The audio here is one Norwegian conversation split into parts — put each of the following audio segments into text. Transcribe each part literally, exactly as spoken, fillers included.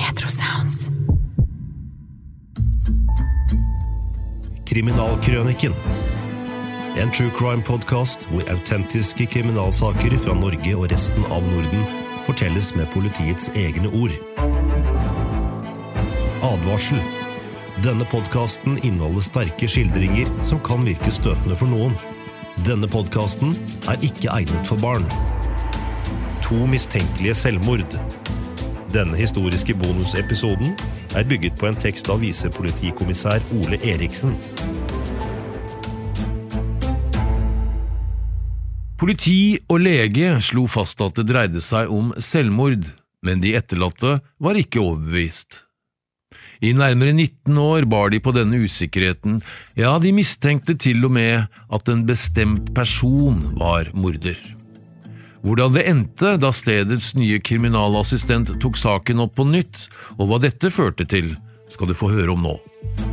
Retro Sounds. Kriminalkrøniken. En true crime podcast hvor autentiske kriminalsaker fra Norge og resten av Norden fortelles med politiets egne ord. Advarsel. Denne podcasten inneholder sterke skildringer som kan virke støtende for noen. Denne podcasten er ikke egnet for barn. To mistenkelige selvmord. Denne historiske bonusepisoden er bygget på en tekst av visepolitikommissær Ole Eriksen. Politi og lege slo fast at det dreide seg om selvmord, men de etterlatte var ikke overbevist. I nærmere nitten år bar de på denne usikkerheten, ja, de mistenkte til og med at en bestemt person var morder. Hvordan det endte da stedets nye kriminalassistent tok saken opp på nytt, og hva dette førte til, skal du få høre om nå.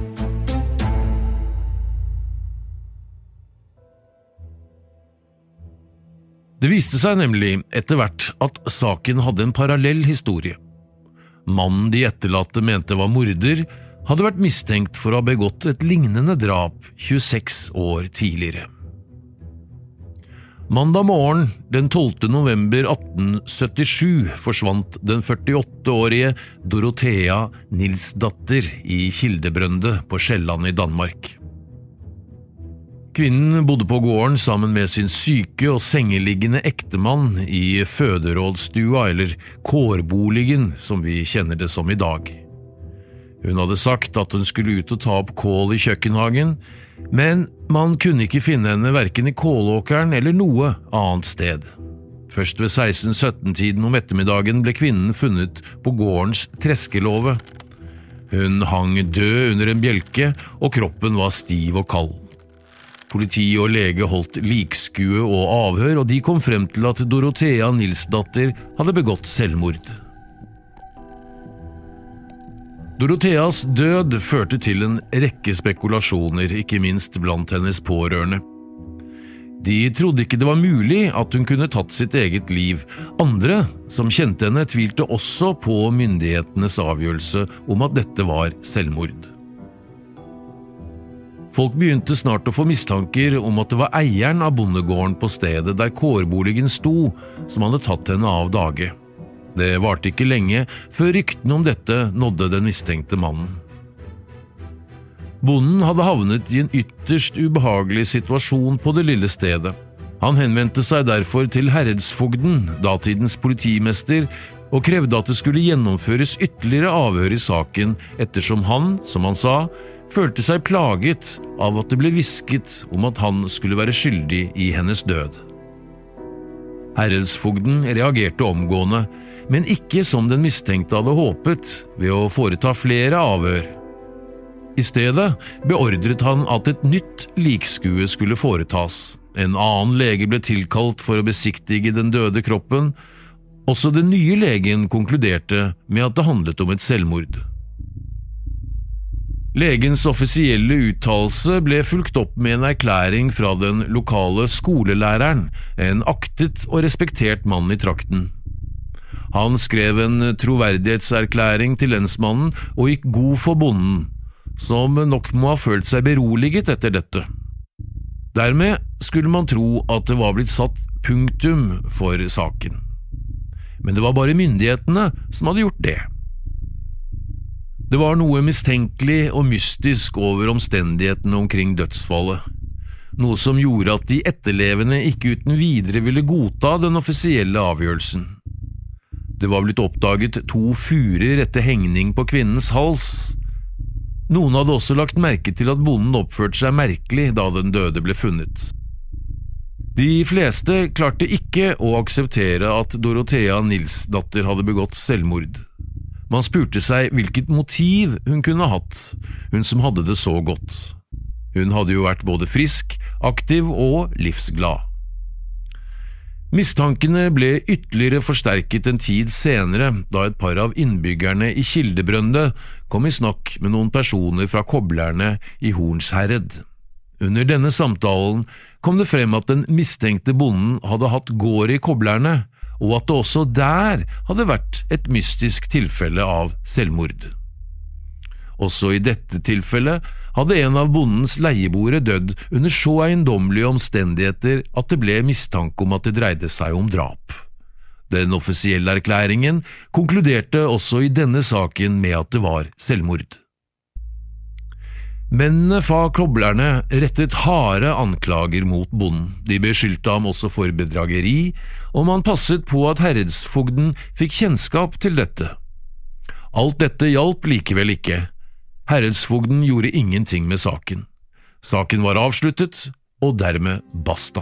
Det viste seg nemlig etter hvert at saken hadde en parallell historie. Mannen de etterlatte mente var morder, hadde vært mistenkt for å ha begått et lignende drap tjueseks år tidligere. Mandag morgen, den tolvte november atten syttisju, forsvant den førtiåtteårige Dorothea Nilsdatter i Kildebrønde på Sjælland i Danmark. Kvinnen bodde på gården sammen med sin syke og sengeliggende ektemann i føderådstua, eller kårboligen, som vi kjenner det som i dag. Hun hadde sagt at hun skulle ut og ta opp kål i kjøkkenhagen, men man kunne ikke finne henne hverken i kålåkeren eller noe annet sted. Først ved seksten-sytten-tiden om ettermiddagen ble kvinnen funnet på gårdens treskelåve. Hun hang død under en bjelke, og kroppen var stiv og kald. Politi og lege holdt likskue og avhør, og de kom frem til at Dorothea Nilsdatter hadde begått selvmord. Dorotheas død førte til en rekke spekulasjoner, ikke minst blant hennes pårørende. De trodde ikke det var mulig at hun kunne tatt sitt eget liv. Andre, som kjente henne, tvilte også på myndighetenes avgjørelse om at dette var selvmord. Folk begynte snart å få mistanker om at det var eieren av bondegården på stedet der kårboligen sto, som hadde tatt henne av dage. Det varte ikke lenge før ryktene om dette nådde den mistenkte mannen. Bonden hadde havnet i en ytterst ubehagelig situasjon på det lille stedet. Han henvendte seg derfor til herredsfogden, datidens politimester, og krevde at det skulle gjennomføres ytterligere avhør i saken, ettersom han, som han sa, følte seg plaget av at det ble hvisket om at han skulle være skyldig i hennes død. Herredsfogden reagerte omgående, men ikke som den mistenkte hadde håpet, ved å foreta flere avhør. I stedet beordret han at et nytt likskue skulle foretas. En annen lege ble tilkalt for å besiktige den døde kroppen. Også den nye legen konkluderte med at det handlet om et selvmord. Legens offisielle uttalelse ble fulgt opp med en erklæring fra den lokale skolelæreren, en aktet og respektert mann i trakten. Han skrev en troverdighetserklæring til lensmannen og gikk god for bonden, som nok må ha følt seg beroliget etter dette. Dermed skulle man tro at det var blitt satt punktum for saken. Men det var bare myndighetene som hadde gjort det. Det var noe mistenkelig og mystisk over omstendighetene omkring dødsfallet, noe som gjorde at de etterlevende ikke uten videre ville godta den offisielle avgjørelsen. Det var blitt oppdaget to furer etter hengning på kvinnens hals. Noen hadde også lagt merke til at bonden oppførte seg merkelig da den døde ble funnet. De fleste klarte ikke å akseptere at Dorothea Nilsdatter hadde begått selvmord. Man spurte seg hvilket motiv hun kunne ha hatt, hun som hadde det så godt. Hun hadde jo vært både frisk, aktiv og livsglad. Mistankene ble ytterligere forsterket en tid senere, da et par av innbyggerne i Kildebrønde kom i snakk med noen personer fra koblerne i Hornsherred. Under denne samtalen kom det frem at den mistenkte bonden hadde hatt gård i koblerne, og at det også der hadde vært et mystisk tilfelle av selvmord. Også i dette tilfellet hadde en av bondens leieboere dødd under så eiendommelige omstendigheter at det ble mistanke om at det dreide seg om drap. Den offisielle erklæringen konkluderte også i denne saken med at det var selvmord. Mennene fra koblerne rettet harde anklager mot bonden. De beskyldte ham også for bedrageri, og man passet på at herredsfogden fikk kjennskap til dette. Alt dette hjalp likevel ikke. Herredsfogden gjorde ingenting med saken. Saken var avsluttet, og dermed basta.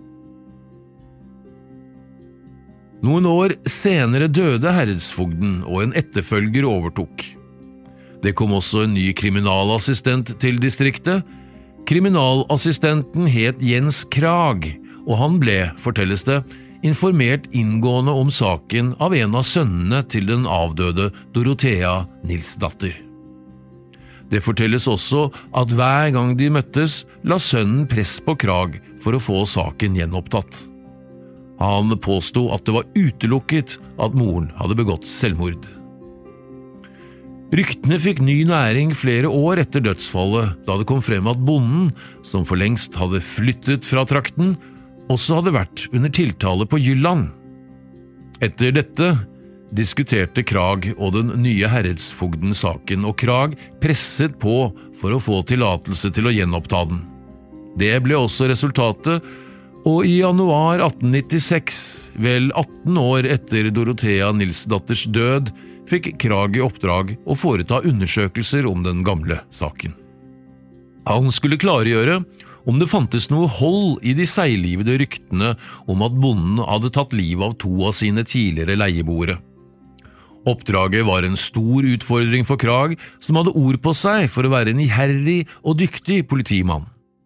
Noen år senere døde herredsfogden, og en etterfølger overtok. Det kom også en ny kriminalassistent til distriktet. Kriminalassistenten het Jens Krag, og han ble, fortelles det, informert inngående om saken av en av sønnene til den avdøde Dorothea Nilsdatter. Det fortelles også at hver gang de møttes, la sønnen press på Krag for å få saken gjenopptatt. Han påstod at det var utelukket at moren hadde begått selvmord. Ryktene fikk ny næring flere år etter dødsfallet, da det kom frem at bonden, som for lengst hadde flyttet fra trakten, også hadde vært under tiltale på Jylland. Etter dette diskuterte Krag og den nye herredsfogden saken, og Krag presset på for å få tillatelse til å gjenoppta den. Det ble også resultatet, og i januar atten nittiseks, vel atten år etter Dorothea Nilsdatters død, fikk Krag i oppdrag å foreta undersøkelser om den gamle saken. Han skulle klargjøre om det fantes noe hold i de seiglivede ryktene om at bonden hadde tatt livet av to av sine tidligere leieboere. Oppdraget var en stor utfordring for Krag, som hadde ord på seg for å være en iherdig og dyktig politimann.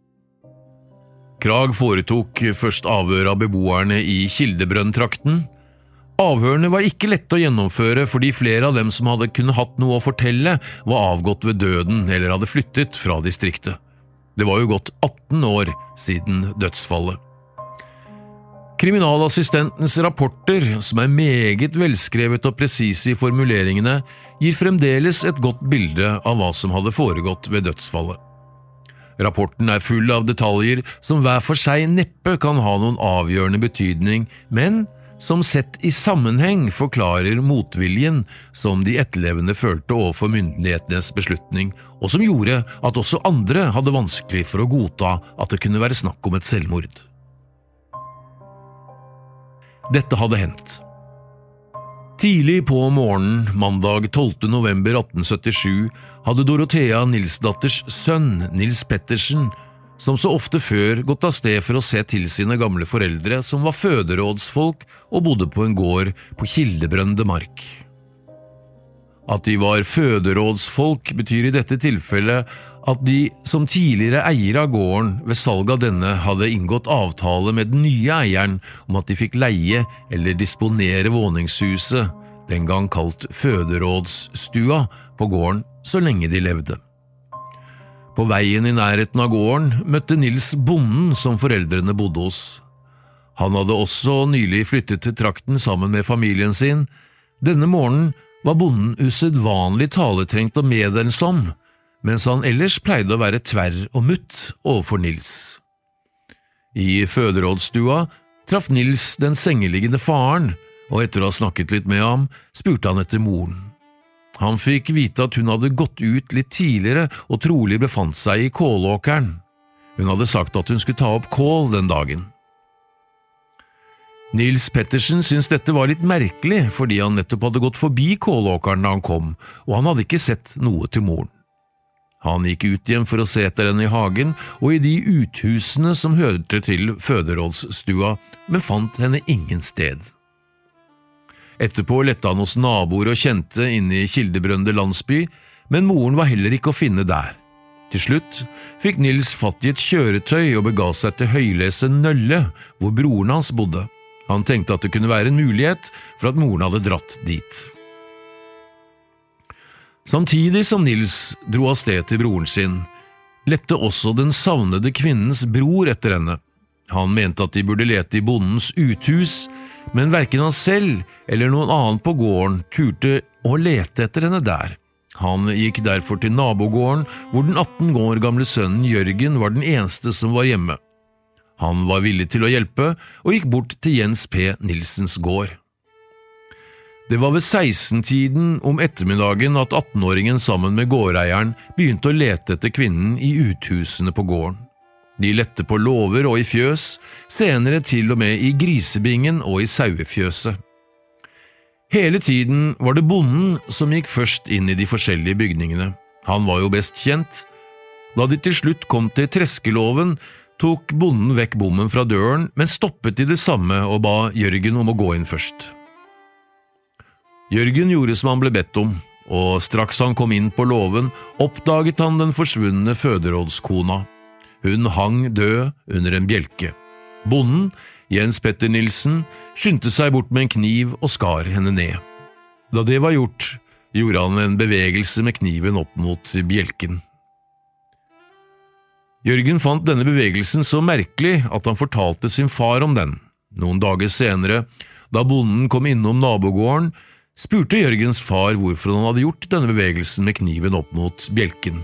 Krag foretok først avhør av beboerne i Kildebrønn-trakten. Avhørene var ikke lett å gjennomføre fordi flere av dem som hadde kunnet hatt noe å fortelle, var avgått ved døden eller hadde flyttet fra distriktet. Det var jo gått atten år siden dødsfallet. Kriminalassistentens rapporter, som er meget velskrevet og presise i formuleringene, gir fremdeles et godt bilde av hva som hadde foregått ved dødsfallet. Rapporten er full av detaljer som hver for seg neppe kan ha noen avgjørende betydning, men som sett i sammenheng forklarer motviljen som de etterlevende følte overfor myndighetenes beslutning, og som gjorde at også andre hadde vanskelig for å godta at det kunne være snakk om et selvmord. Dette hadde hendt. Tidlig på morgenen, mandag tolvte november atten syttisju, hadde Dorothea Nilsdatters sønn, Nils Pettersen, som så ofte før gått av sted for å se til sine gamle foreldre, som var føderådsfolk og bodde på en gård på Kildebrønde mark. At de var føderådsfolk betyr i dette tilfellet at de som tidligere eiere av gården ved salg av denne hadde inngått avtale med den nye eieren om at de fikk leie eller disponere våningshuset, den gang kalt føderådsstua, på gården så lenge de levde. På veien i nærheten av gården møtte Nils bonden som foreldrene bodde hos. Han hadde også nylig flyttet til trakten sammen med familien sin. Denne morgenen var bonden usedvanlig taletrengt og medelsom, mens han ellers pleide å være tverr og mutt overfor Nils. I føderådsstua traff Nils den sengeliggende faren, og etter å ha snakket litt med ham, spurte han etter moren. Han fikk vite at hun hadde gått ut litt tidligere og trolig befant seg i kålåkeren. Hun hadde sagt at hun skulle ta opp kål den dagen. Nils Pettersen syntes dette var litt merkelig, fordi han nettopp hadde gått forbi kålåkeren da han kom, og han hadde ikke sett noe til moren. Han gikk ut igjen for å se etter henne i hagen og i de uthusene som hørte til føderådsstua, men fant henne ingen sted. Etterpå lette han hos naboer og kjente inne i Kildebrønde landsby, men moren var heller ikke å finne der. Til slutt fikk Nils fatt i et kjøretøy og bega seg til Høylese Nølle, hvor broren hans bodde. Han tenkte at det kunne være en mulighet for at moren hadde dratt dit. Samtidig som Nils dro av sted til broren sin, lette også den savnede kvinnens bror etter henne. Han mente at de burde lete i bondens uthus, men hverken han selv eller noen annen på gården turte å lete etter henne der. Han gikk derfor til nabogården, hvor den atten år gamle sønnen Jørgen var den eneste som var hjemme. Han var villig til å hjelpe, og gikk bort til Jens P. Nilsens gård. Det var ved seksten-tiden om ettermiddagen at attenåringen sammen med gårdeieren begynte å lete etter kvinnen i uthusene på gården. De lette på låver og i fjøs, senere til og med i grisebingen og i sauefjøset. Hele tiden var det bonden som gikk først inn i de forskjellige bygningene. Han var jo best kjent. Da de til slutt kom til treskelåven, tok bonden vekk bommen fra døren, men stoppet i det samme og ba Jørgen om å gå inn først. Jørgen gjorde som han ble bedt om, og straks han kom inn på låven, oppdaget han den forsvunne føderådskona. Hun hang død under en bjelke. Bonden, Jens Petter Nilsen, skyndte seg bort med en kniv og skar henne ned. Da det var gjort, gjorde han en bevegelse med kniven opp mot bjelken. Jørgen fant denne bevegelsen så merkelig at han fortalte sin far om den. Noen dager senere, da bonden kom innom nabogården, spurte Jørgens far hvorfor han hadde gjort denne bevegelsen med kniven opp mot bjelken.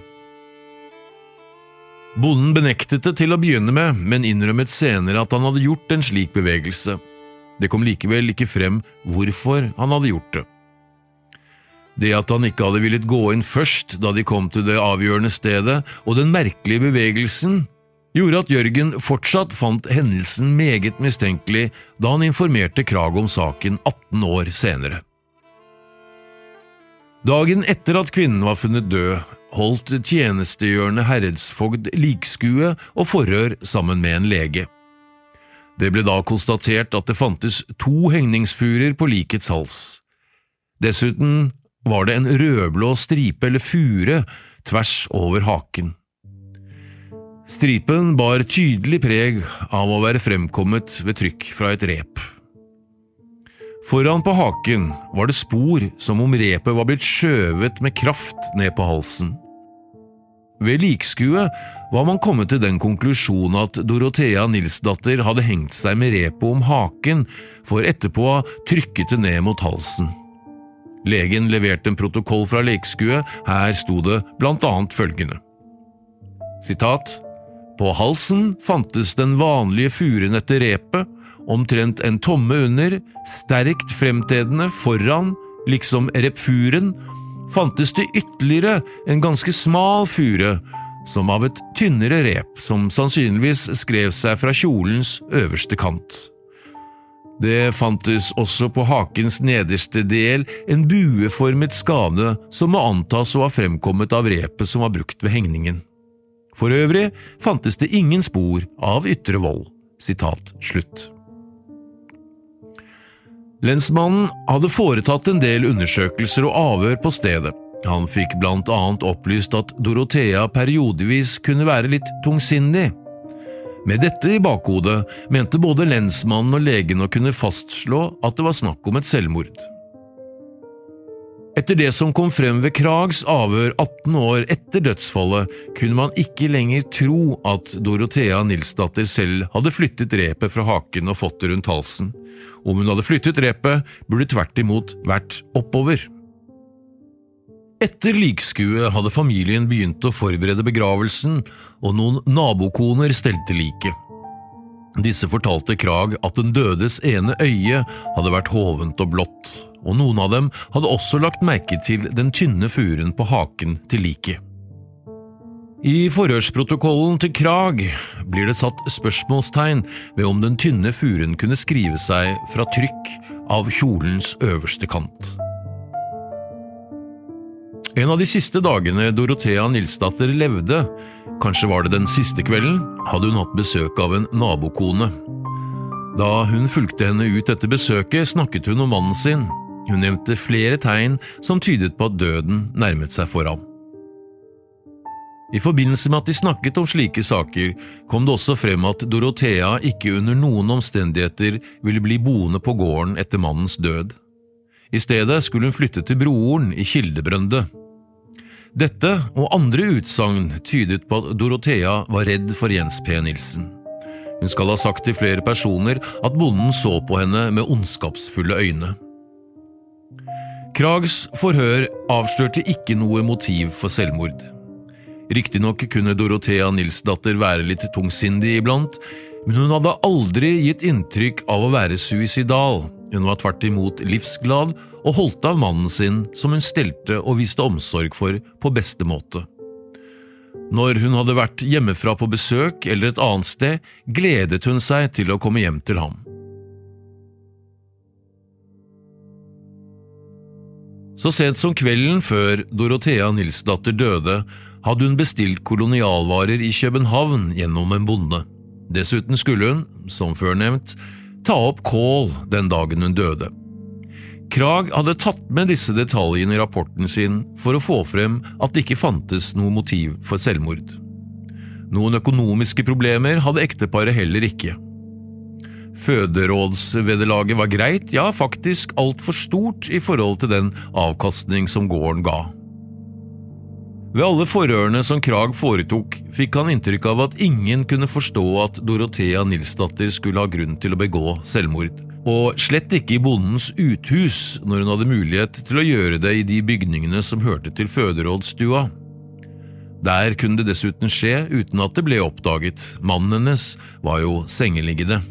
Bonden benektet det til å begynne med, men innrømmet senere at han hadde gjort en slik bevegelse. Det kom likevel ikke frem hvorfor han hadde gjort det. Det at han ikke hadde villet gå inn først da de kom til det avgjørende stedet, og den merkelige bevegelsen, gjorde at Jørgen fortsatt fant hendelsen meget mistenkelig da han informerte Krag om saken atten år senere. Dagen etter at kvinnen var funnet død, holdt tjenestegjørende herredsfogd likskue og forhør sammen med en lege. Det ble da konstatert at det fantes to hengningsfurer på likets hals. Dessuten var det en rødblå stripe eller fure tvers over haken. Stripen bar tydelig preg av å være fremkommet ved trykk fra et rep. Foran på haken var det spor som om repet var blitt skjøvet med kraft ned på halsen. Ved likskue var man kommet til den konklusjonen at Dorothea Nilsdatter hadde hengt seg med repet om haken for etterpå å ha trykket det ned mot halsen. Legen leverte en protokoll fra likskue. Her sto det blant annet følgende. Sitat: På halsen fantes den vanlige furen etter repet, omtrent en tomme under, sterkt fremtredende foran, liksom repfuren, fantes det ytterligere en ganske smal fure, som av et tynnere rep, som sannsynligvis skrev seg fra kjolens øverste kant. Det fantes også på hakens nederste del en bueformet skade som må antas å ha fremkommet av repet som var brukt ved hengningen. For øvrig fantes det ingen spor av ytre vold. Sitat slutt. Lensmannen hadde foretatt en del undersøkelser og avhør på stedet. Han fikk blant annet opplyst at Dorothea periodevis kunne være litt tungsindig. Med dette i bakhodet mente både lensmannen og legen å kunne fastslå at det var snakk om et selvmord. Etter det som kom frem ved Krags avhør atten år etter dødsfallet, kunne man ikke lenger tro at Dorothea Nilsdatter selv hadde flyttet repet fra haken og fått det rundt halsen. Om hun hadde flyttet repet, burde tvert imot vært oppover. Etter likskue hadde familien begynt å forberede begravelsen, og noen nabokoner stelte liket. Disse fortalte Krag at den dødes ene øye hadde vært hovent og blått, og noen av dem hadde også lagt merke til den tynne furen på haken til liket. I forhørsprotokollen til Krag blir det satt spørsmålstegn ved om den tynne furen kunne skrive seg fra trykk av kjolens øverste kant. En av de siste dagene Dorothea Nilsdatter levde, kanskje var det den siste kvelden, hadde hun hatt besøk av en nabokone. Da hun fulgte henne ut etter besøket, snakket hun om mannen sin. Hun nevnte flere tegn som tydet på at døden nærmet seg for ham. I forbindelse med at de snakket om slike saker, kom det også frem at Dorothea ikke under noen omstendigheter ville bli boende på gården etter mannens død. I stedet skulle hun flytte til broren i Kildebrønde. Dette og andre utsagn tydet på at Dorothea var redd for Jens P. Nilsen. Hun skal ha sagt til flere personer at bonden så på henne med ondskapsfulle øyne. Krags forhør avslørte ikke noe motiv for selvmord. Riktignok kunne Dorothea Nilsdatter være litt tungsindig iblant, men hun hadde aldri gitt inntrykk av å være suicidal. Hun var tvert imot livsglad og holdt av mannen sin, som hun stelte og viste omsorg for på beste måte. Når hun hadde vært hjemmefra på besøk eller et annet sted, gledet hun seg til å komme hjem til ham. Så sent som kvelden før Dorothea Nilsdatter døde, hadde hun bestilt kolonialvarer i København gjennom en bonde. Dessuten skulle hun, som før nevnt, ta opp kål den dagen hun døde. Krag hadde tatt med disse detaljene i rapporten sin for å få frem at det ikke fantes noe motiv for selvmord. Noen økonomiske problemer hadde ekteparet heller ikke. Føderådsvederlaget var greit, ja faktisk alt for stort i forhold til den avkastning som gården ga. Ved alle forhørene som Krag foretok, fikk han inntrykk av at ingen kunne forstå at Dorothea Nilsdatter skulle ha grunn til å begå selvmord. Og slett ikke i bondens uthus når hun hadde mulighet til å gjøre det i de bygningene som hørte til føderådsstua. Der kunne det dessuten skje uten at det ble oppdaget. Mannen hennes var jo sengeliggende.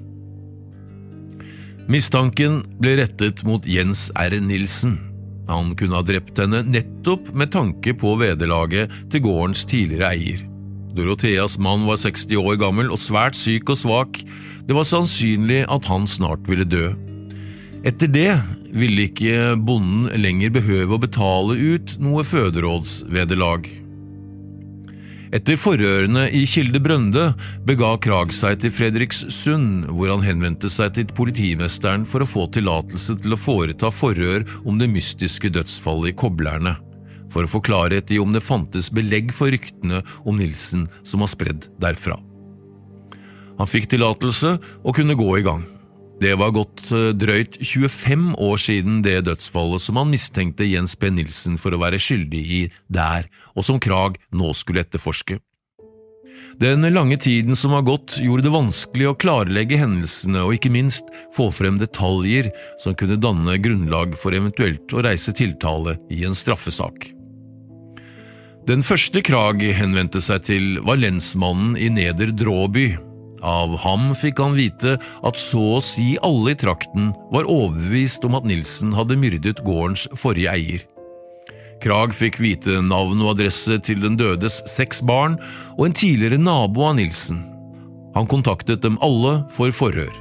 Mistanken ble rettet mot Jens R. Nilsen. Han kunne ha drept henne nettopp med tanke på vederlaget til gårdens tidligere eier. Dorotheas mann var seksti år gammel og svært syk og svak. Det var sannsynlig at han snart ville dø. Etter det ville ikke bonden lenger behøve å betale ut noe føderådsvederlag. Etter forhørene i Kilde Brønde bega Krag seg til Fredrikssund, hvor han henvendte seg til politimesteren for å få tillatelse til å foreta forhør om det mystiske dødsfallet i Koblerne, for å få klarhet i om det fantes belegg for ryktene om Nilsen som var spredd derfra. Han fikk tillatelse og kunne gå i gang. Det var gått drøyt tjuefem år siden det dødsfallet som han mistenkte Jens P. Nilsen for å være skyldig i der, og som Krag nå skulle etterforske. Den lange tiden som var gått gjorde det vanskelig å klarlegge hendelsene og ikke minst få frem detaljer som kunne danne grunnlag for eventuelt å reise tiltale i en straffesak. Den første Krag henvendte seg til var lensmannen i Neder Dråby. Av ham fikk han vite at så å si alle i trakten var overbevist om at Nilsen hadde myrdet gårdens forrige eier. Krag fikk vite navn og adresse til den dødes seks barn og en tidligere nabo av Nilsen. Han kontaktet dem alle for forhør.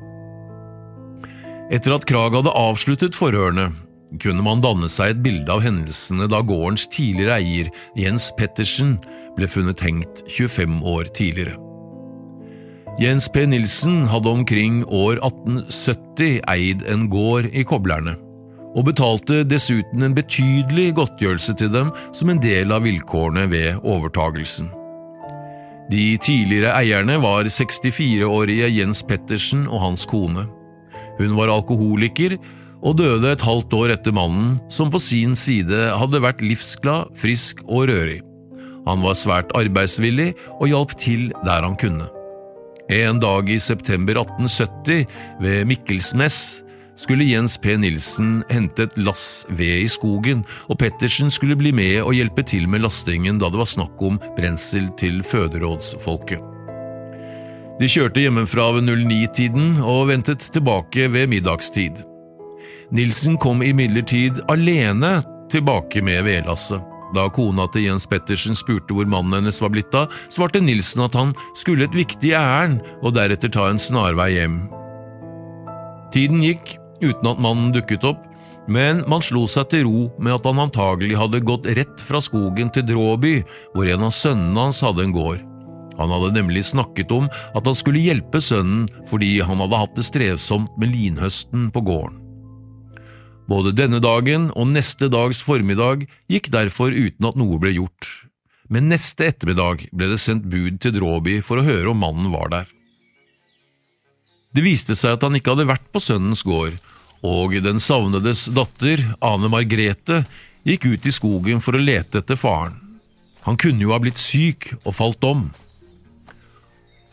Etter at Krag hadde avsluttet forhørene, kunne man danne seg et bilde av hendelsene da gårdens tidligere eier, Jens Pettersen, ble funnet hengt tjuefem år tidligere. Jens P. Nilsen hadde omkring år atten sytti eid en gård i Koblerne, og betalte dessuten en betydelig godtgjørelse til dem som en del av vilkårene ved overtagelsen. De tidligere eierne var sekstifire-årige Jens Pettersen og hans kone. Hun var alkoholiker og døde et halvt år etter mannen, som på sin side hadde vært livsglad, frisk og rørig. Han var svært arbeidsvillig og hjalp til der han kunne. En dag i september atten sytti, ved Mikkelsmess, skulle Jens P. Nilsen hente et lass ved i skogen, og Pettersen skulle bli med og hjelpe til med lastingen da det var snakk om brensel til føderådsfolket. De kjørte hjemmefra ved null ni-tiden og ventet tilbake ved middagstid. Nilsen kom imidlertid alene tilbake med vedlasset. Da kona til Jens Pettersen spurte hvor mannen hennes var blitt av, svarte Nilsen at han skulle et viktig ærend og deretter ta en snarvei hjem. Tiden gikk uten at mannen dukket opp, men man slo seg til ro med at han antagelig hadde gått rett fra skogen til Dråby, hvor en av sønnene hans hadde en gård. Han hadde nemlig snakket om at han skulle hjelpe sønnen fordi han hadde hatt det strevsomt med linhøsten på gården. Både denne dagen og neste dags formiddag gikk derfor uten at noe ble gjort, men neste ettermiddag ble det sendt bud til Dråby for å høre om mannen var der. Det viste seg at han ikke hadde vært på sønnens gård, og den savnedes datter, Ane Margrethe, gikk ut i skogen for å lete etter faren. Han kunne jo ha blitt syk og falt om.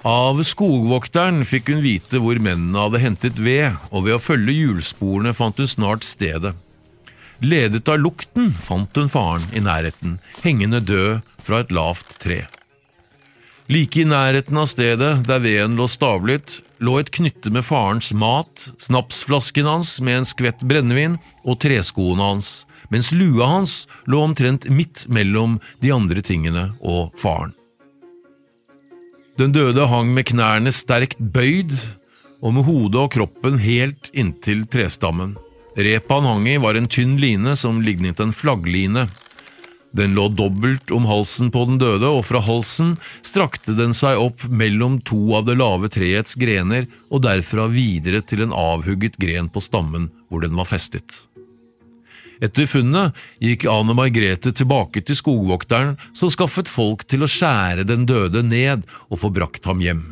Av skogvokteren fikk hun vite hvor mennene hadde hentet ved, og ved å følge hjulsporene fant hun snart stedet. Ledet av lukten fant hun faren i nærheten, hengende død fra et lavt tre. Like i nærheten av stedet der veden lå stablet, lå et knytte med farens mat, snapsflasken hans med en skvett brennevin og treskoene hans, mens lua hans lå omtrent midt mellom de andre tingene og faren. Den døde hang med knærne sterkt bøyd, og med hodet og kroppen helt inntil trestammen. Repet han hang i var en tynn line som lignet en flaggline. Den lå dobbelt om halsen på den døde, og fra halsen strakte den seg opp mellom to av det lave treets grener, og derfra videre til en avhugget gren på stammen hvor den var festet. Etter funnet gikk Ane Margrethe tilbake til skogvokteren, som skaffet folk til å skjære den døde ned og få brakt ham hjem.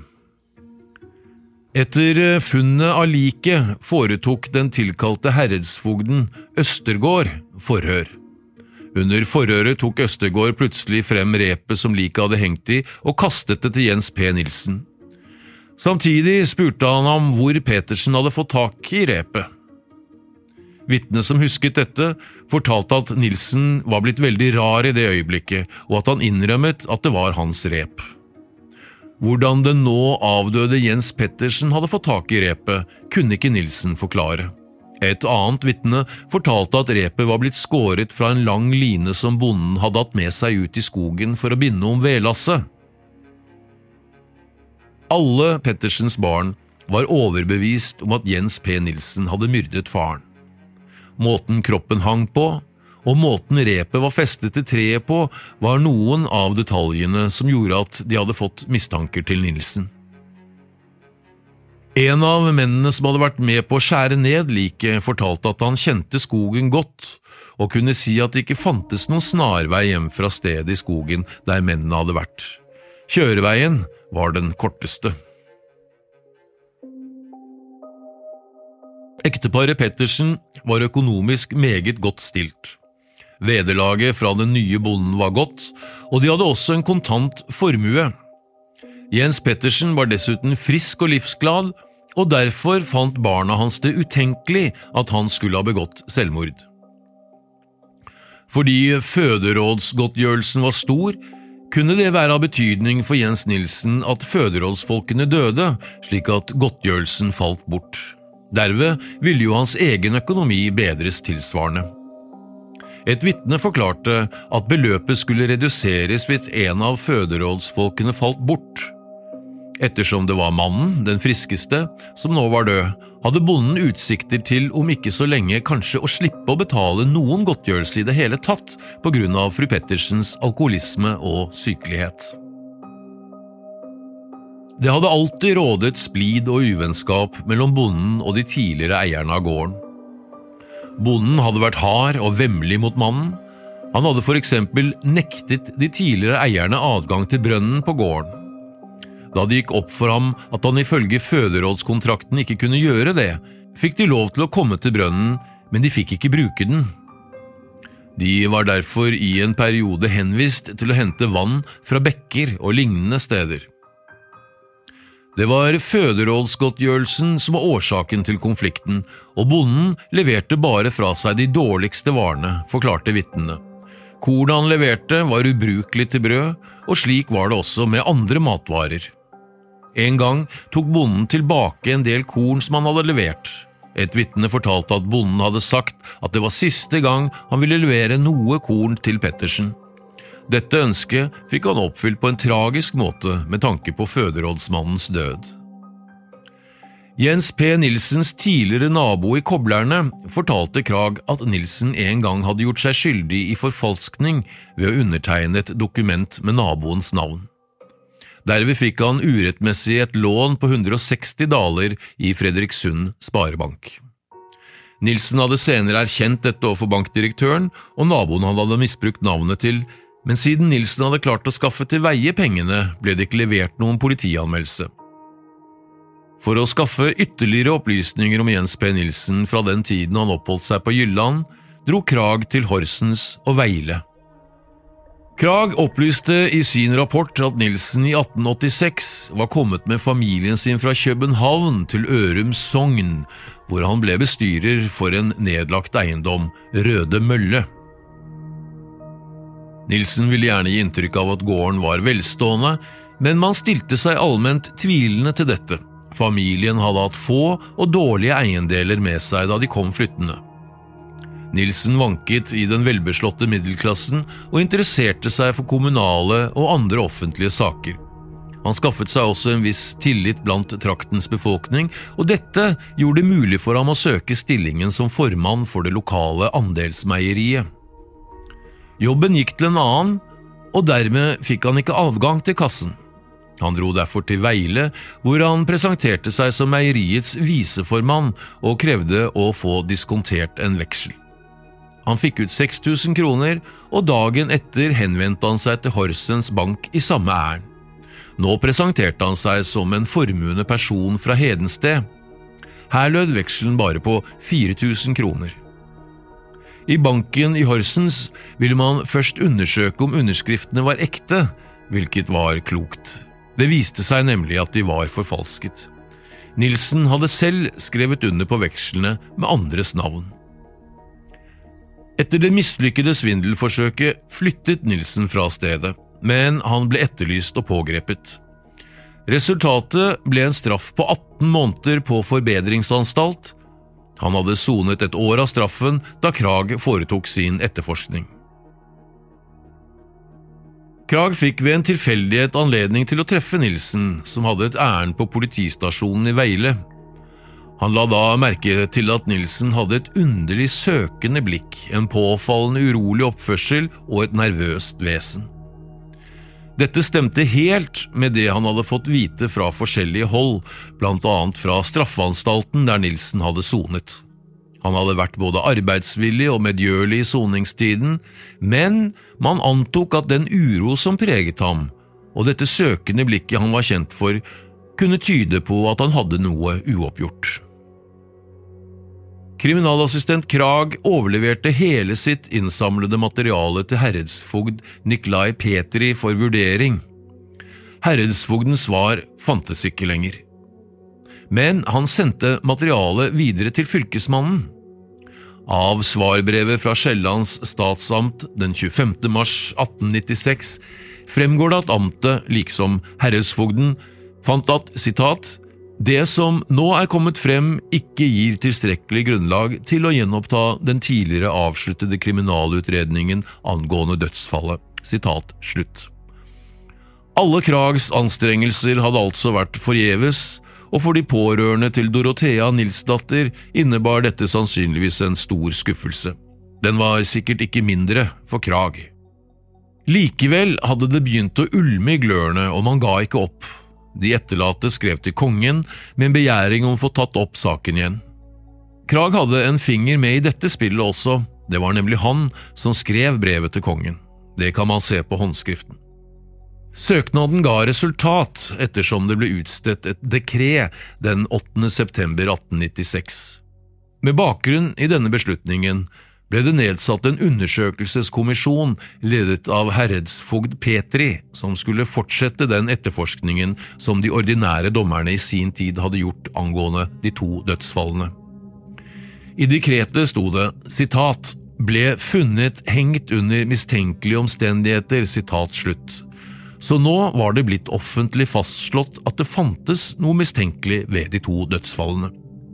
Etter funnet av liket foretok den tilkalte herredsfogden Østergård forhør. Under forhøret tok Østergård plutselig frem repet som liket hadde hengt i, og kastet det til Jens P. Nilsen. Samtidig spurte han ham hvor Petersen hadde fått tak i repet. Vitnet som husket dette, fortalte at Nilsen var blitt veldig rar i det øyeblikket, og at han innrømmet at det var hans rep. Hvordan den nå avdøde Jens Pettersen hadde fått tak i repet, kunne ikke Nilsen forklare. Et annet vitne fortalte at repet var blitt skåret fra en lang line som bonden hadde hatt med seg ut i skogen for å binde om vedlasset. Alle Pettersens barn var overbevist om at Jens P. Nilsen hadde myrdet faren. Måten kroppen hang på, og måten repet var festet til treet på, var noen av detaljene som gjorde at de hadde fått mistanker til Nilsen. En av mennene som hadde vært med på å skjære ned liket, fortalte at han kjente skogen godt, og kunne si at det ikke fantes noen snarvei hjem fra stedet i skogen der mennene hadde vært. Kjøreveien var den korteste. Ekteparet Pettersen var økonomisk meget godt stilt. Vederlaget fra den nye bonden var godt, og de hadde også en kontant formue. Jens Pettersen var dessuten frisk og livsglad, og derfor fant barna hans det utenkelig at han skulle ha begått selvmord. Fordi føderådsgodtgjørelsen var stor, kunne det være av betydning for Jens Nilsen at føderådsfolkene døde, slik at godtgjørelsen falt bort. Derved ville jo hans egen økonomi bedres tilsvarende. Et vitne forklarte at beløpet skulle reduseres hvis en av føderådsfolkene falt bort. Ettersom det var mannen, den friskeste, som nå var død, hadde bonden utsikter til om ikke så lenge kanskje å slippe å betale noen godtgjørelse i det hele tatt på grunn av fru Pettersens alkoholisme og sykelighet. Det hadde alltid rådet splid og uvennskap mellom bonden og de tidligere eierne av gården. Bonden hadde vært hard og vemmelig mot mannen. Han hadde for eksempel nektet de tidligere eierne adgang til brønnen på gården. Da det gikk opp for ham at han ifølge føderådskontrakten ikke kunne gjøre det, fikk de lov til å komme til brønnen, men de fikk ikke bruke den. De var derfor i en periode henvist til å hente vann fra bekker og lignende steder. Det var føderådsgodtgjørelsen som var årsaken til konflikten, og bonden leverte bare fra seg de dårligste varene, forklarte vitnene. Korn han leverte var ubrukelig til brød, og slik var det også med andre matvarer. En gang tok bonden tilbake en del korn som han hadde levert. Et vitne fortalte at bonden hadde sagt at det var siste gang han ville levere noe korn til Pettersen. Dette ønsket fikk han oppfylt på en tragisk måte med tanke på føderådsmannens død. Jens P. Nilsens tidligere nabo i Koblerne fortalte Krag at Nilsen en gang hadde gjort seg skyldig i forfalskning ved å undertegne et dokument med naboens navn. Derved fikk han urettmessig et lån på hundre og seksti daler i Fredriksund Sparebank. Nilsen hadde senere erkjent dette overfor bankdirektøren, og naboen han hadde misbrukt navnet til, men siden Nilsen hadde klart å skaffe til veie pengene, ble det ikke levert noen politianmeldelse. For å skaffe ytterligere opplysninger om Jens P. Nilsen fra den tiden han oppholdt seg på Jylland, dro Krag til Horsens og Veile. Krag opplyste i sin rapport at Nilsen i atten åttiseks var kommet med familien sin fra København til Ørum Sogn, hvor han ble bestyrer for en nedlagt eiendom, Røde Mølle. Nilsen ville gjerne gi inntrykk av at gården var velstående, men man stilte seg allment tvilende til dette. Familien hadde hatt få og dårlige eiendeler med seg da de kom flyttende. Nilsen vanket i den velbeslåtte middelklassen og interesserte seg for kommunale og andre offentlige saker. Han skaffet seg også en viss tillit blant traktens befolkning, og dette gjorde det mulig for ham å søke stillingen som formann for det lokale andelsmeieriet. Jobben gikk til en annen, og dermed fikk han ikke avgang til kassen. Han dro derfor til Veile, hvor han presenterte seg som meieriets viseformann og krevde å få diskontert en veksel. Han fikk ut seks tusen kroner, og dagen etter henvendte han seg til Horsens Bank i samme ærend. Nå presenterte han seg som en formuende person fra Hedensted. Her lød vekselen bare på fire tusen kroner. I banken i Horsens ville man først undersøke om underskriftene var ekte, hvilket var klokt. Det viste seg nemlig at de var forfalsket. Nilsen hadde selv skrevet under på vekslene med andres navn. Etter det mislykkede svindelforsøket flyttet Nilsen fra stedet, men han ble etterlyst og pågrepet. Resultatet ble en straff på atten måneder på forbedringsanstalt. Han hadde sonet et år av straffen da Krag foretok sin etterforskning. Krag fikk ved en tilfeldighet anledning til å treffe Nilsen, som hadde et ærend på politistasjonen i Veile. Han la da merke til at Nilsen hadde et underlig søkende blikk, en påfallende urolig oppførsel og et nervøst vesen. Dette stemte helt med det han hadde fått vite fra forskjellige hold, blant annet fra straffeanstalten der Nilsen hadde sonet. Han hadde vært både arbeidsvillig og medgjørlig i soningstiden, men man antok at den uro som preget ham, og dette søkende blikket han var kjent for, kunne tyde på at han hadde noe uoppgjort. Kriminalassistent Krag overleverte hele sitt innsamlede materiale til herredsfogd Nikolai Petri for vurdering. Herredsfogdens svar fantes ikke lenger. Men han sendte materialet videre til fylkesmannen. Av svarbrevet fra Sjællands statsamt den tjuefemte mars atten nittiseks fremgår det at amtet, liksom herredsfogden, fant at, sitat, «Det som nå er kommet frem ikke gir tilstrekkelig grunnlag til å gjenoppta den tidligere avsluttede kriminalutredningen angående dødsfallet». Sitat slutt. Alle Krags anstrengelser hadde altså vært forgjeves, og for de pårørende til Dorothea Nilsdatter innebar dette sannsynligvis en stor skuffelse. Den var sikkert ikke mindre for Krag. Likevel hadde det begynt å ulme i glørne, og man ga ikke opp. De etterlatte skrev til kongen med en begjæring om å få tatt opp saken igjen. Krag hadde en finger med i dette spillet også, det var nemlig han som skrev brevet til kongen. Det kan man se på håndskriften. Søknaden ga resultat ettersom det ble utstedt et dekret den åttende september atten nittiseks. Med bakgrunn i denne beslutningen ble det nedsatt en undersøkelseskommisjon ledet av herredsfogd Petri, som skulle fortsette den etterforskningen som de ordinære dommerne i sin tid hadde gjort angående de to dødsfallene. I dekretet sto det, sitat, ble funnet hengt under mistenkelige omstendigheter, sitat slutt. Så nå var det blitt offentlig fastslått at det fantes noe mistenkelig ved de to dødsfallene.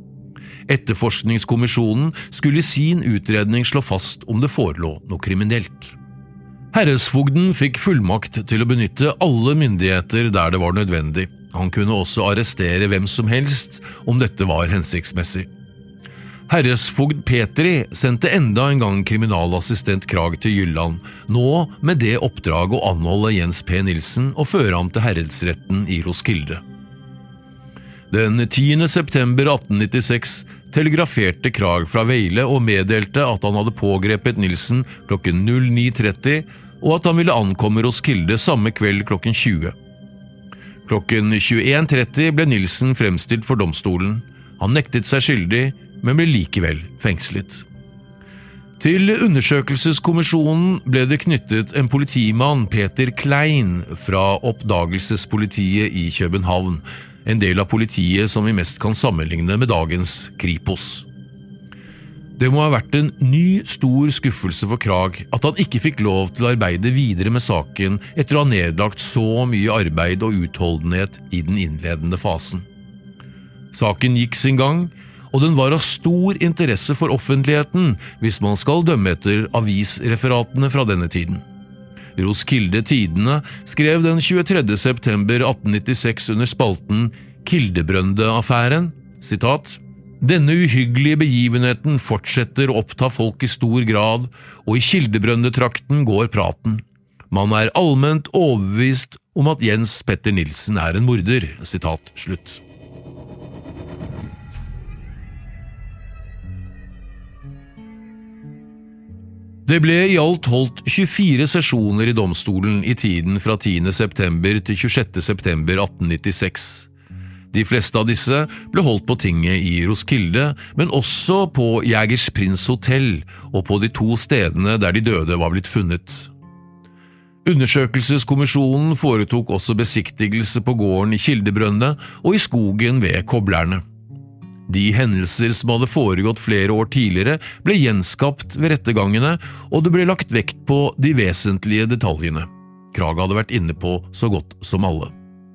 Etterforskningskommisjonen skulle i sin utredning slå fast om det forelå noe kriminelt. Herredsfogden fikk fullmakt til å benytte alle myndigheter der det var nødvendig. Han kunne også arrestere hvem som helst om dette var hensiktsmessig. Herresfogd Petri sendte enda en gang kriminalassistent Krag til Jylland, nå med det oppdrag å anholde Jens P. Nilsen og føre ham til herredsretten i Roskilde. Den tiende september atten nittiseks telegraferte Krag fra Veile og meddelte at han hadde pågrepet Nilsen klokken ni tretti, og at han ville ankomme Roskilde samme kveld klokken tjue. Klokken tjueen tretti ble Nilsen fremstilt for domstolen. Han nektet seg skyldig, men ble likevel fengslet. Til undersøkelseskommisjonen ble det knyttet en politimann, Peter Klein, fra oppdagelsespolitiet i København, en del av politiet som vi mest kan sammenligne med dagens Kripos. Det må ha vært en ny stor skuffelse for Krag at han ikke fikk lov til å arbeide videre med saken etter å ha nedlagt så mye arbeid og utholdenhet i den innledende fasen. Saken gikk sin gang, og den var av stor interesse for offentligheten hvis man skal dømme etter avisreferatene fra denne tiden. Roskilde Tidende skrev den tjuetredje september atten nittiseks under spalten Kildebrønde-affæren, sitat, «Denne uhyggelige begivenheten fortsetter å oppta folk i stor grad, og i Kildebrønde-trakten går praten. Man er allment overbevist om at Jens Petter Nilsen er en morder», sitat slutt. Det ble i alt holdt tjuefire sesjoner i domstolen i tiden fra tiende september til tjuesjette september atten nittiseks. De fleste av disse ble holdt på tinget i Roskilde, men også på Jægers Prins Hotel og på de to stedene der de døde var blitt funnet. Undersøkelseskommisjonen foretok også besiktigelse på gården i Kildebrønne og i skogen ved Koblerne. De hendelser som hadde foregått flere år tidligere ble gjenskapt ved rettegangene, og det ble lagt vekt på de vesentlige detaljene. Krag hadde vært inne på så godt som alle.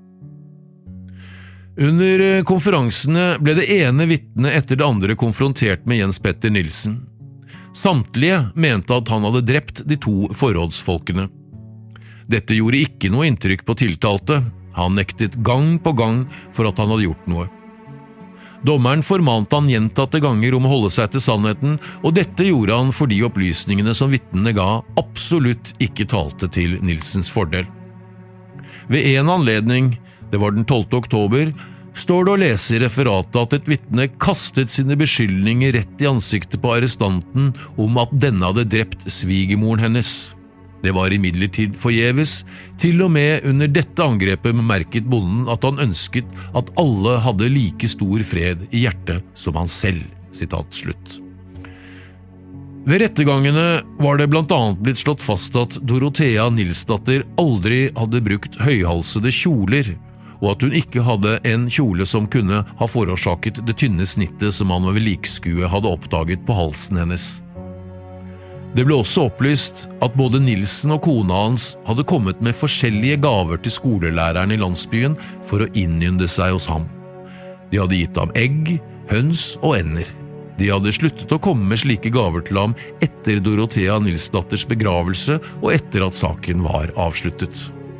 Under konferansene ble det ene vitnet etter det andre konfrontert med Jens Petter Nilsen. Samtlige mente at han hadde drept de to forrådsfolkene. Dette gjorde ikke noe inntrykk på tiltalte. Han nektet gang på gang for at han hadde gjort noe. Dommeren formante han gjentatte ganger om å holde seg til sannheten, og dette gjorde han fordi opplysningene som vitnene ga absolutt ikke talte til Nilsens fordel. Ved en anledning, det var den tolvte oktober, står det å lese i referatet at et vitne kastet sine beskyldninger rett i ansiktet på arrestanten om at denne hadde drept svigermoren hennes. Det var imidlertid forgjeves. Til og med under dette angrepet bemerket bonden at han ønsket at alle hadde like stor fred i hjertet som han selv. Sitat slutt. Ved rettegangene var det blant annet blitt slått fast at Dorothea Nilsdatter aldri hadde brukt høyhalsede kjoler, og at hun ikke hadde en kjole som kunne ha forårsaket det tynne snittet som han ved likskue hadde oppdaget på halsen hennes. Det ble også opplyst at både Nilsen og kona hans hadde kommet med forskjellige gaver til skolelæreren i landsbyen for å innynde seg hos ham. De hadde gitt ham egg, høns og ender. De hadde sluttet å komme med slike gaver til ham etter Dorothea Nilsdatters begravelse og etter at saken var avsluttet.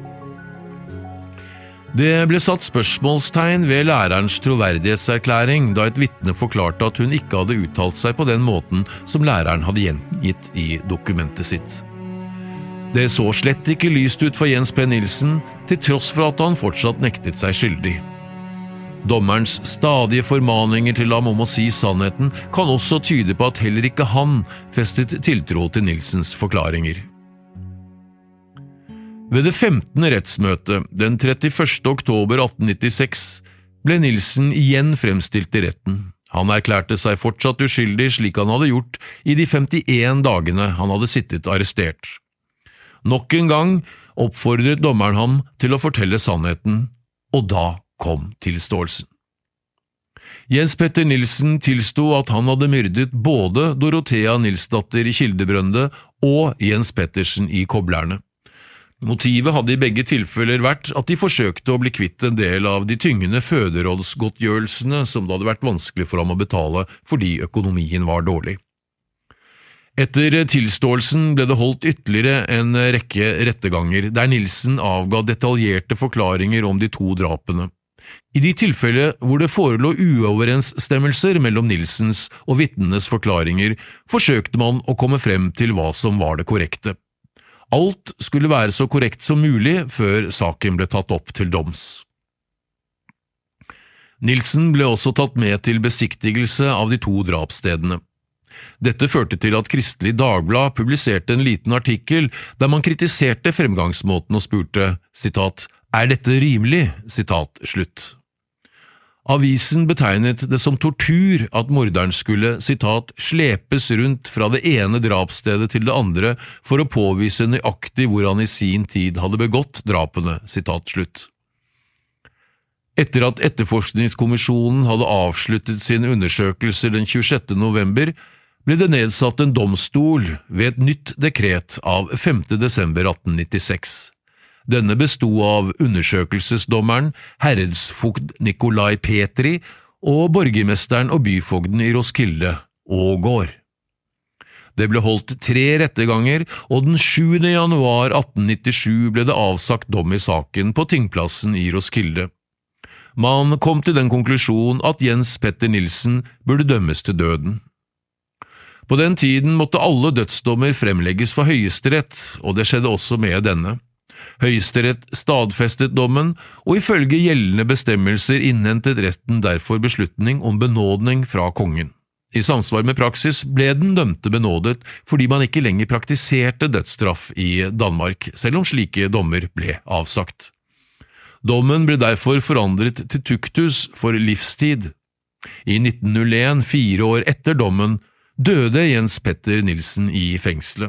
Det ble satt spørsmålstegn ved lærerens troverdighetserklæring da et vitne forklarte at hun ikke hadde uttalt seg på den måten som læreren hadde gjengitt i dokumentet sitt. Det så slett ikke lyst ut for Jens P. Nilsen, til tross for at han fortsatt nektet seg skyldig. Dommerens stadige formaninger til ham om å si sannheten kan også tyde på at heller ikke han festet tiltro til Nilsens forklaringer. Ved det femtende rettsmøtet, den trettiførste oktober atten nittiseks, ble Nilsen igjen fremstilt i retten. Han erklærte seg fortsatt uskyldig slik han hadde gjort i de femtien dagene han hadde sittet arrestert. Nok en gang oppfordret dommeren ham til å fortelle sannheten, og da kom tilståelsen. Jens Petter Nilsen tilsto at han hadde myrdet både Dorothea Nilsdatter i Kildebrønde og Jens Pettersen i Koblerne. Motivet hadde i begge tilfeller vært at de forsøkte å bli kvitt en del av de tyngende føderådsgodtgjørelsene som det hadde vært vanskelig for ham å betale fordi økonomien var dårlig. Etter tilståelsen ble det holdt ytterligere en rekke retteganger der Nilsen avga detaljerte forklaringer om de to drapene. I de tilfeller hvor det forelå uoverensstemmelser mellom Nilsens og vitnenes forklaringer, forsøkte man å komme frem til hva som var det korrekte. Alt skulle være så korrekt som mulig før saken ble tatt opp til doms. Nilsen ble også tatt med til besiktigelse av de to drapsstedene. Dette førte til at Kristelig Dagblad publiserte en liten artikkel der man kritiserte fremgangsmåten og spurte, sitat, «Er dette rimelig?» Sitat slutt. Avisen betegnet det som tortur at morderen skulle, sitat, slepes rundt fra det ene drapsstedet til det andre for å påvise nøyaktig hvor han i sin tid hadde begått drapene, sitat slutt. Etter at etterforskningskommisjonen hadde avsluttet sine undersøkelser den tjuesjette november, ble det nedsatt en domstol ved et nytt dekret av femte desember atten nittiseks. Denne bestod av undersøkelsesdommeren, herredsfogd Nikolai Petri og borgermesteren og byfogden i Roskilde, Ågård. Det ble holdt tre retterganger, og den sjuende januar atten nittisju ble det avsagt dom i saken på tingplassen i Roskilde. Man kom til den konklusjon at Jens Petter Nilsen burde dømmes til døden. På den tiden måtte alle dødsdommer fremlegges for Høyesterett, og det skjedde også med denne. Høyesterett stadfestet dommen, og ifølge gjeldende bestemmelser innhentet retten derfor beslutning om benådning fra kongen. I samsvar med praksis ble den dømte benådet fordi man ikke lenger praktiserte dødsstraff i Danmark, selv om slike dommer ble avsagt. Dommen ble derfor forandret til tuktus for livstid. I nitten null en, fire år etter dommen, døde Jens Petter Nilsen i fengselet.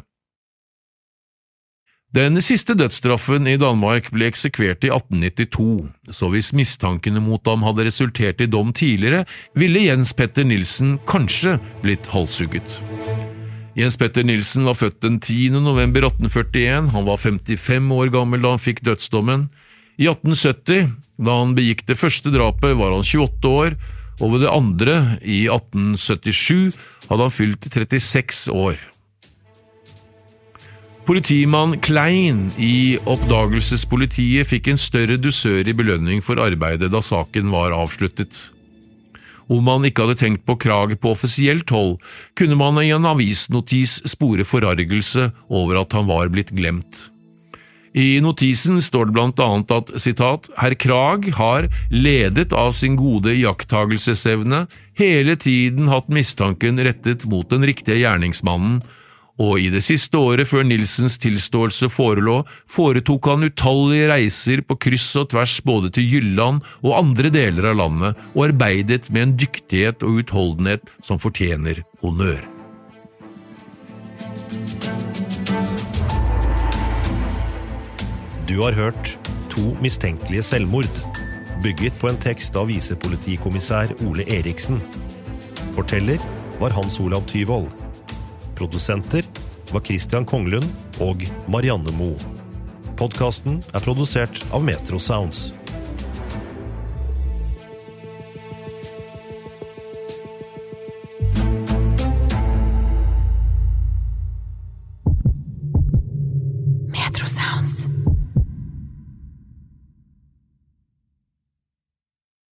Den siste dødsstraffen i Danmark ble eksekvert i atten nittito, så hvis mistankene mot ham hadde resultert i dom tidligere, ville Jens Petter Nilsen kanskje blitt halshugget. Jens Petter Nilsen var født den tiende november atten førtien, han var femtifem år gammel da han fikk dødsdommen. I atten sytti, da han begikk det første drapet, var han tjueåtte år, og ved det andre, i atten syttisju, hadde han fylt trettiseks år. Politimann Klein i oppdagelsespolitiet fikk en større dusør i belønning for arbeidet da saken var avsluttet. Om man ikke hadde tenkt på krag på offisielt hold, kunne man i en avisnotis spore forargelse over at han var blitt glemt. I notisen står det blant annet at, sitat, «Herr Krag har, ledet av sin gode iakttagelsesevne, hele tiden hatt mistanken rettet mot den riktige gjerningsmannen, og i det siste året før Nilsens tilståelse forelå, foretok han utallige reiser på kryss og tvers både til Jylland og andre deler av landet, og arbeidet med en dyktighet og utholdenhet som fortjener honnør. Du har hørt To mistenkelige selvmord, bygget på en tekst av visepolitikommissær Ole Eriksen. Forteller var Hans Olav Tyvold. Produsenter var Christian Konglund og Marianne Mo. Podcasten er produsert av Metro Sounds.